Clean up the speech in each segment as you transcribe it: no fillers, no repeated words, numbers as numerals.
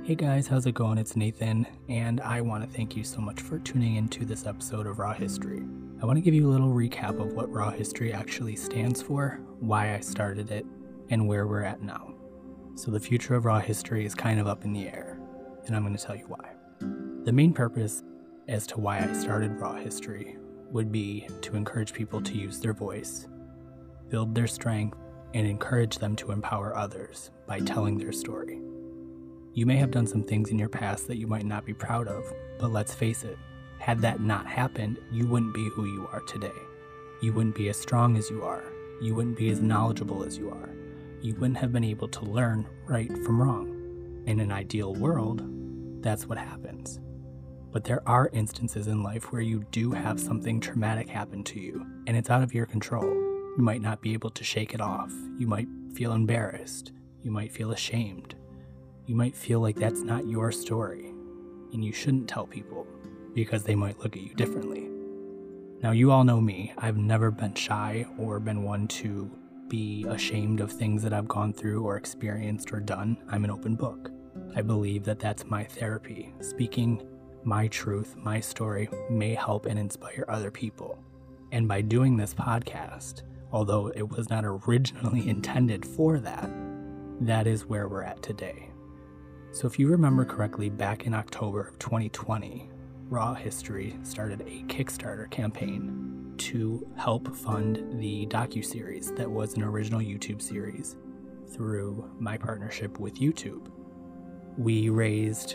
Hey guys, how's it going? It's Nathan, and I want to thank you so much for tuning into this episode of Raw History. I want to give you a little recap of what Raw History actually stands for, why I started it, and where we're at now. So the future of Raw History is kind of up in the air, and I'm going to tell you why. The main purpose as to why I started Raw History would be to encourage people to use their voice, build their strength, and encourage them to empower others by telling their story. You may have done some things in your past that you might not be proud of, but let's face it, had that not happened, you wouldn't be who you are today. You wouldn't be as strong as you are. You wouldn't be as knowledgeable as you are. You wouldn't have been able to learn right from wrong. In an ideal world, that's what happens. But there are instances in life where you do have something traumatic happen to you, and it's out of your control. You might not be able to shake it off. You might feel embarrassed. You might feel ashamed. You might feel like that's not your story, and you shouldn't tell people because they might look at you differently. Now, you all know me. I've never been shy or been one to be ashamed of things that I've gone through or experienced or done. I'm an open book. I believe that that's my therapy. Speaking my truth, my story may help and inspire other people. And by doing this podcast, although it was not originally intended for that, that is where we're at today. So if you remember correctly, back in October of 2020, Raw History started a Kickstarter campaign to help fund the docuseries that was an original YouTube series through my partnership with YouTube. We raised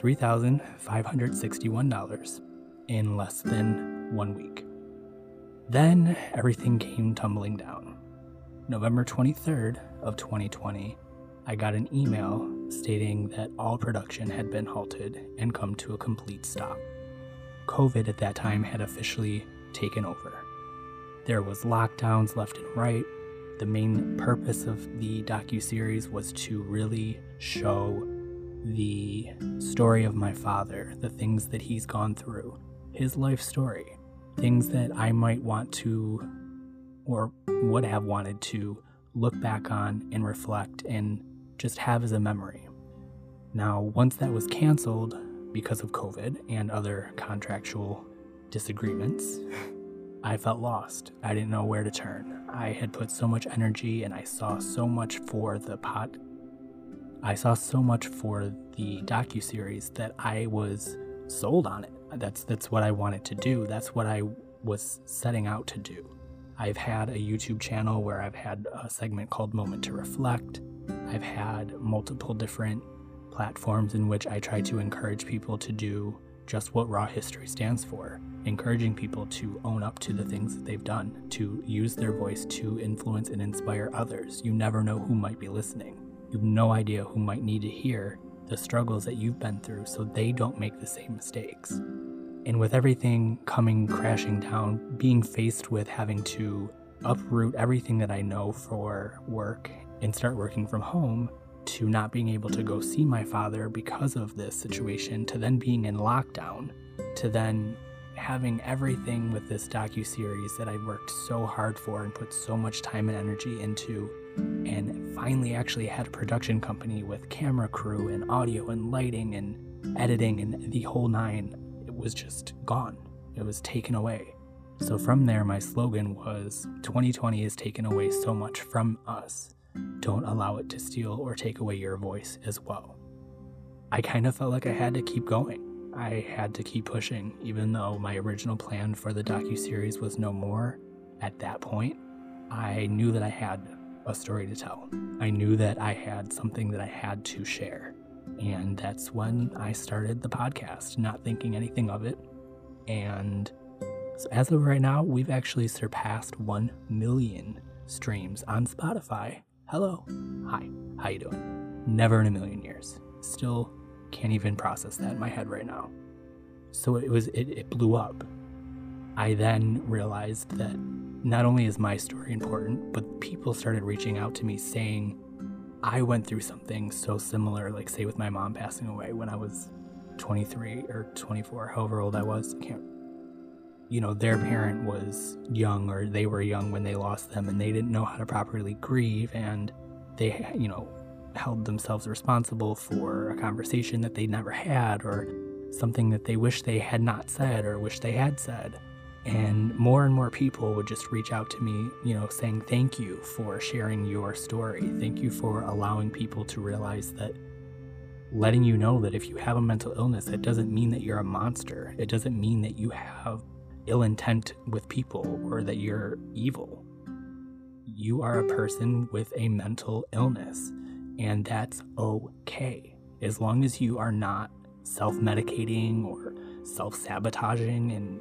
$3,561 in less than 1 week. Then everything came tumbling down. November 23rd of 2020, I got an email stating that all production had been halted and come to a complete stop. COVID at that time had officially taken over. There was lockdowns left and right. The main purpose of the docuseries was to really show the story of my father, the things that he's gone through, his life story, things that I might want to or would have wanted to look back on and reflect and just have as a memory. Now, once that was canceled because of COVID and other contractual disagreements, I felt lost. I didn't know where to turn. I had put so much energy and I saw so much for the docuseries that I was sold on it. That's what I wanted to do. That's what I was setting out to do. I've had a YouTube channel where I've had a segment called Moment to Reflect. I've had multiple different platforms in which I try to encourage people to do just what Raw History stands for, encouraging people to own up to the things that they've done, to use their voice to influence and inspire others. You never know who might be listening. You have no idea who might need to hear the struggles that you've been through so they don't make the same mistakes. And with everything coming crashing down, being faced with having to uproot everything that I know for work and start working from home, to not being able to go see my father because of this situation, to then being in lockdown, to then having everything with this docuseries that I worked so hard for and put so much time and energy into, and finally actually had a production company with camera crew and audio and lighting and editing and the whole nine, it was just gone. It was taken away. So from there, my slogan was, 2020 has taken away so much from us. Don't allow it to steal or take away your voice as well. I kind of felt like I had to keep going. I had to keep pushing, even though my original plan for the docuseries was no more. At that point, I knew that I had a story to tell. I knew that I had something that I had to share. And that's when I started the podcast, not thinking anything of it. And so as of right now, we've actually surpassed 1 million streams on Spotify. Hello. Hi. How you doing? Never in a million years. Still can't even process that in my head right now. So it blew up. I then realized that not only is my story important, but people started reaching out to me saying, I went through something so similar, like say with my mom passing away when I was 23 or 24, however old I was. Their parent was young, or they were young when they lost them, and they didn't know how to properly grieve, and they, held themselves responsible for a conversation that they never had, or something that they wish they had not said or wish they had said. And more people would just reach out to me, saying thank you for sharing your story. Thank you for allowing people to realize that, letting you know that if you have a mental illness, it doesn't mean that you're a monster. It doesn't mean that you have ill intent with people or that you're evil. You are a person with a mental illness, and that's okay. As long as you are not self-medicating or self-sabotaging and,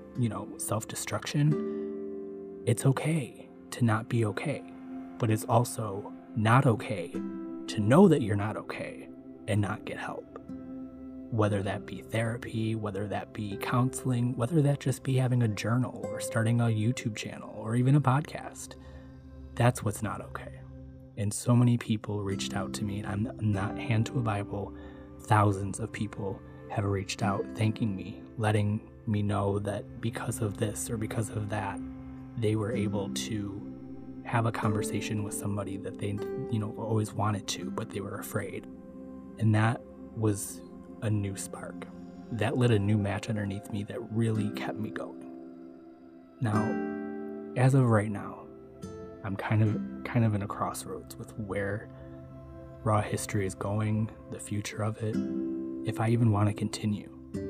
self-destruction, it's okay to not be okay. But it's also not okay to know that you're not okay and not get help. Whether that be therapy, whether that be counseling, whether that just be having a journal or starting a YouTube channel or even a podcast. That's what's not okay. And so many people reached out to me, and I'm not hand to a Bible. Thousands of people have reached out thanking me, letting me know that because of this or because of that, they were able to have a conversation with somebody that they, always wanted to, but they were afraid. And that was a new spark. That lit a new match underneath me that really kept me going. Now, as of right now, I'm kind of in a crossroads with where Raw History is going, the future of it, if I even want to continue.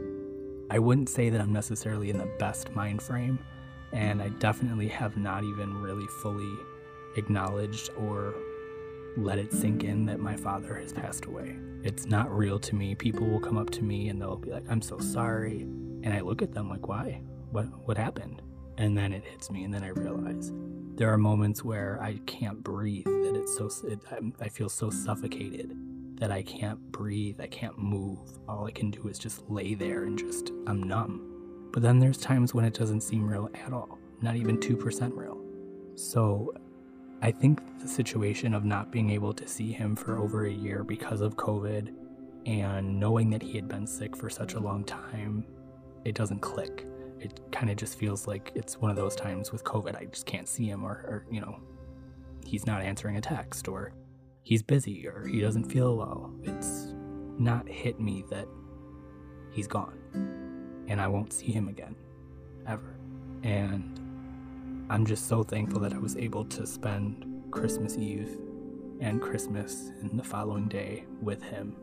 I wouldn't say that I'm necessarily in the best mind frame, and I definitely have not even really fully acknowledged or let it sink in that my father has passed away. It's not real to me. People will come up to me and they'll be like, "I'm so sorry." And I look at them like, why? What happened? And then it hits me, and then I realize there are moments where I can't breathe, that I feel so suffocated that I can't breathe, I can't move. All I can do is just lay there and I'm numb. But then there's times when it doesn't seem real at all, not even 2% real. So I think the situation of not being able to see him for over a year because of COVID and knowing that he had been sick for such a long time, it doesn't click. It kind of just feels like it's one of those times with COVID, I just can't see him, or he's not answering a text, or he's busy, or he doesn't feel well. It's not hit me that he's gone and I won't see him again, ever. And I'm just so thankful that I was able to spend Christmas Eve and Christmas and the following day with him.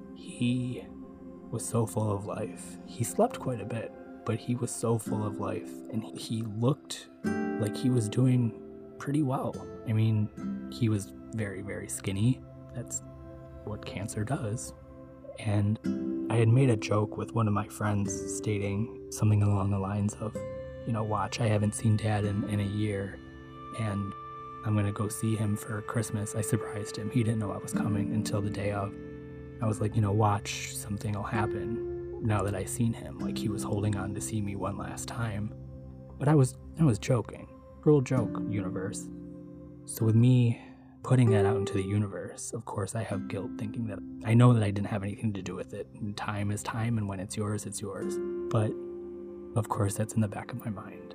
He was so full of life. He slept quite a bit, but he was so full of life, and he looked like he was doing pretty well. I mean, he was very, very skinny. That's what cancer does. And I had made a joke with one of my friends stating something along the lines of, watch, I haven't seen Dad in a year, and I'm gonna go see him for Christmas. I surprised him. He didn't know I was coming until the day of. I was like, watch, something will happen now that I seen him. Like, he was holding on to see me one last time. But I was joking. Cruel joke, universe. So with me putting that out into the universe, of course I have guilt, thinking that I know that I didn't have anything to do with it. And time is time, and when it's yours, it's yours. But of course that's in the back of my mind.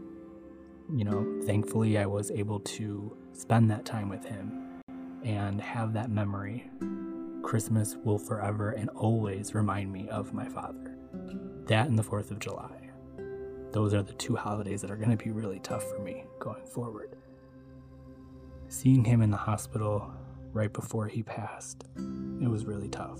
Thankfully I was able to spend that time with him and have that memory. Christmas will forever and always remind me of my father. That and the 4th of July. Those are the two holidays that are going to be really tough for me going forward. Seeing him in the hospital right before he passed, it was really tough.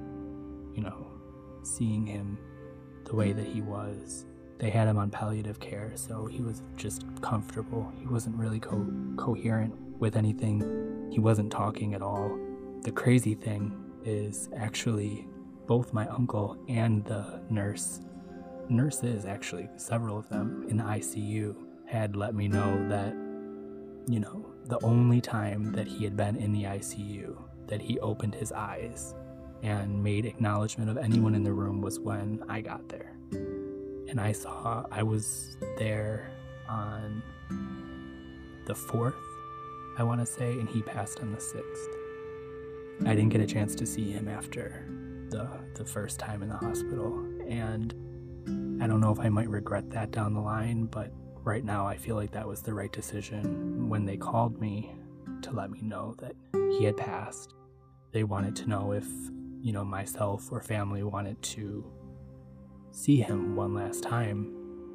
Seeing him the way that he was. They had him on palliative care, so he was just comfortable. He wasn't really coherent with anything. He wasn't talking at all. The crazy thing is actually both my uncle and the nurses, actually several of them in the ICU, had let me know that, the only time that he had been in the ICU, that he opened his eyes and made acknowledgement of anyone in the room was when I got there. And I was there on the 4th, I want to say, and he passed on the 6th. I didn't get a chance to see him after the first time in the hospital, and I don't know if I might regret that down the line, but right now I feel like that was the right decision when they called me to let me know that he had passed. They wanted to know if, myself or family wanted to see him one last time.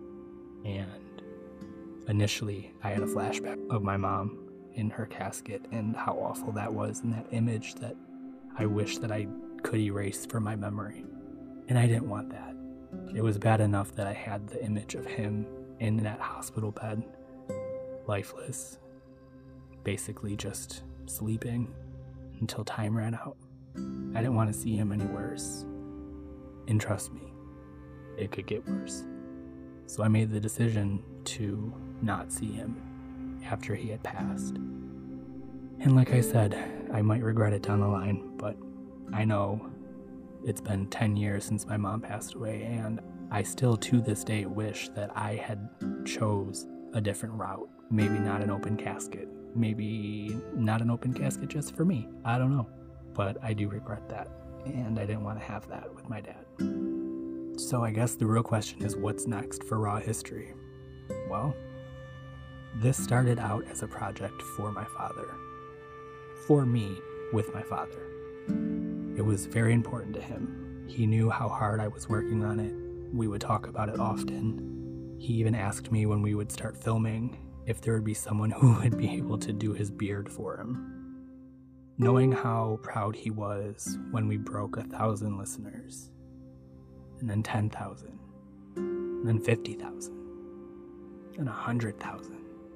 And initially, I had a flashback of my mom in her casket and how awful that was, and that image that I wish that I could erase from my memory. And I didn't want that. It was bad enough that I had the image of him in that hospital bed, lifeless, basically just sleeping until time ran out. I didn't want to see him any worse. And trust me, it could get worse. So I made the decision to not see him after he had passed. And like I said, I might regret it down the line, but I know it's been 10 years since my mom passed away, and I still to this day wish that I had chose a different route. Maybe not an open casket. Maybe not an open casket just for me. I don't know. But I do regret that, and I didn't want to have that with my dad. So I guess the real question is, what's next for Raw History? Well, this started out as a project for my father. For me, with my father. It was very important to him. He knew how hard I was working on it. We would talk about it often. He even asked me when we would start filming if there would be someone who would be able to do his beard for him. Knowing how proud he was when we broke 1,000 listeners, and then 10,000, and then 50,000, and 100,000.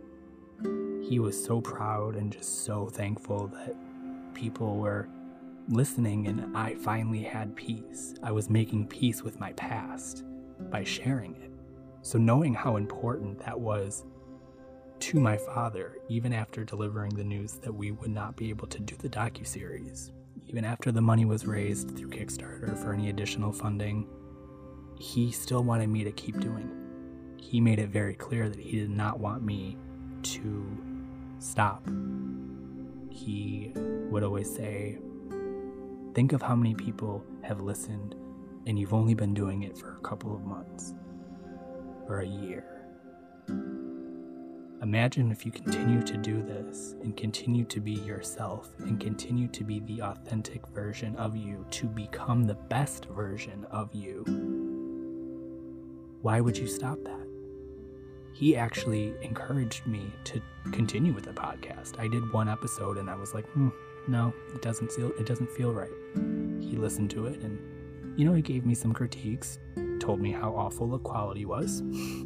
He was so proud and just so thankful that people were listening, and I finally had peace. I was making peace with my past by sharing it. So knowing how important that was to my father, even after delivering the news that we would not be able to do the docuseries, even after the money was raised through Kickstarter for any additional funding, he still wanted me to keep doing. He made it very clear that he did not want me to stop. He would always say, think of how many people have listened and you've only been doing it for a couple of months or a year. Imagine if you continue to do this and continue to be yourself and continue to be the authentic version of you to become the best version of you. Why would you stop that? He actually encouraged me to continue with the podcast. I did one episode and I was like, no, it doesn't feel right. He listened to it and, he gave me some critiques, told me how awful the quality was.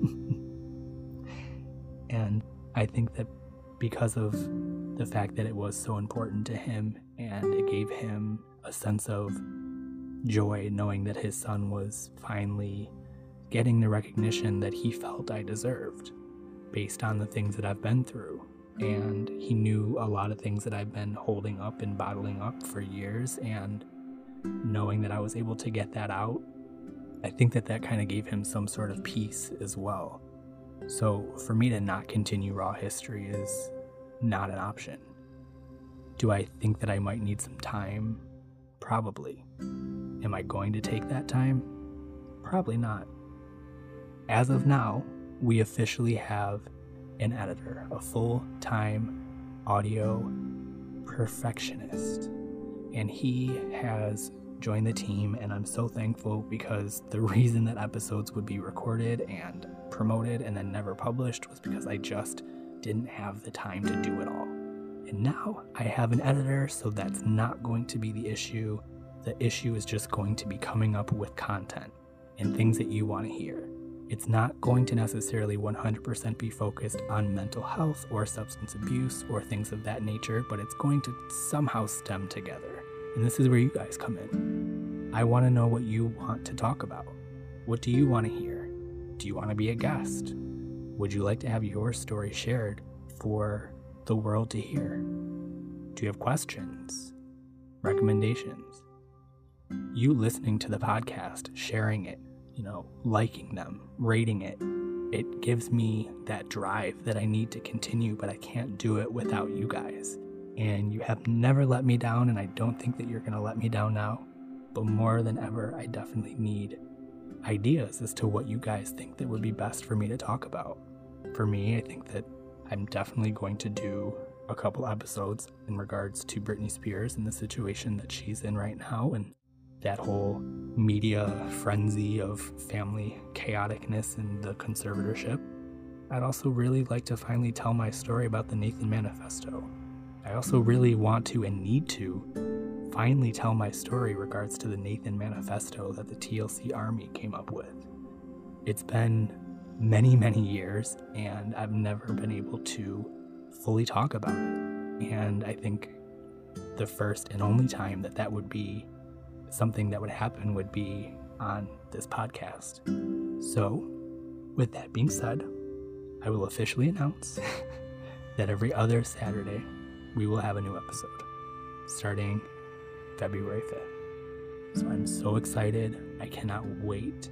And I think that because of the fact that it was so important to him and it gave him a sense of joy knowing that his son was finally getting the recognition that he felt I deserved based on the things that I've been through. And he knew a lot of things that I've been holding up and bottling up for years, and knowing that I was able to get that out, I think that kind of gave him some sort of peace as well. So for me to not continue Raw History is not an option. Do I think that I might need some time? Probably. Am I going to take that time? Probably not. As of now, we officially have an editor, a full-time audio perfectionist. And he has joined the team, and I'm so thankful because the reason that episodes would be recorded and promoted and then never published was because I just didn't have the time to do it all. And now I have an editor, so that's not going to be the issue. The issue is just going to be coming up with content and things that you want to hear. It's not going to necessarily 100% be focused on mental health or substance abuse or things of that nature, but it's going to somehow stem together. And this is where you guys come in. I want to know what you want to talk about. What do you want to hear? Do you want to be a guest? Would you like to have your story shared for the world to hear? Do you have questions? Recommendations? You listening to the podcast, sharing it, liking them, rating it, it gives me that drive that I need to continue, but I can't do it without you guys. And you have never let me down, and I don't think that you're going to let me down now. But more than ever, I definitely need ideas as to what you guys think that would be best for me to talk about. For me, I think that I'm definitely going to do a couple episodes in regards to Britney Spears and the situation that she's in right now, and that whole media frenzy of family chaoticness and the conservatorship. I'd also really like to finally tell my story about the Nathan Manifesto. I also really want to and need to finally tell my story regards to the Nathan Manifesto that the TLC Army came up with. It's been many, many years, and I've never been able to fully talk about it. And I think the first and only time that would be something that would happen would be on this podcast. So, with that being said, I will officially announce that every other Saturday we will have a new episode starting February 5th. So I'm so excited. I cannot wait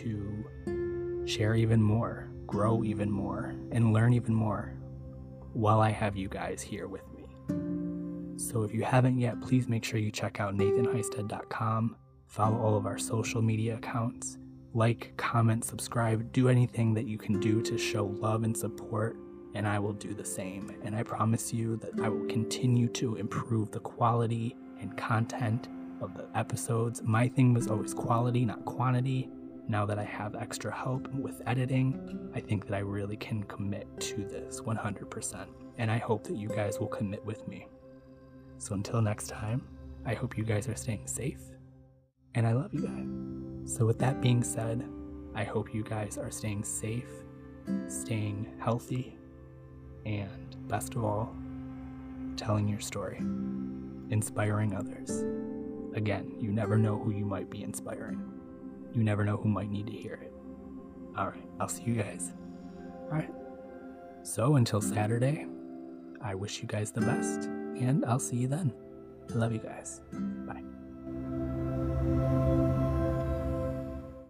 to share even more, grow even more, and learn even more while I have you guys here with me. So if you haven't yet, please make sure you check out nathanheisted.com, follow all of our social media accounts, like, comment, subscribe, do anything that you can do to show love and support, and I will do the same. And I promise you that I will continue to improve the quality and content of the episodes. My thing was always quality, not quantity. Now that I have extra help with editing, I think that I really can commit to this 100%. And I hope that you guys will commit with me. So until next time, I hope you guys are staying safe, and I love you guys. So with that being said, I hope you guys are staying safe, staying healthy, and best of all, telling your story, inspiring others. Again, you never know who you might be inspiring. You never know who might need to hear it. Alright, I'll see you guys. Alright. So until Saturday, I wish you guys the best, and I'll see you then. I love you guys. Bye.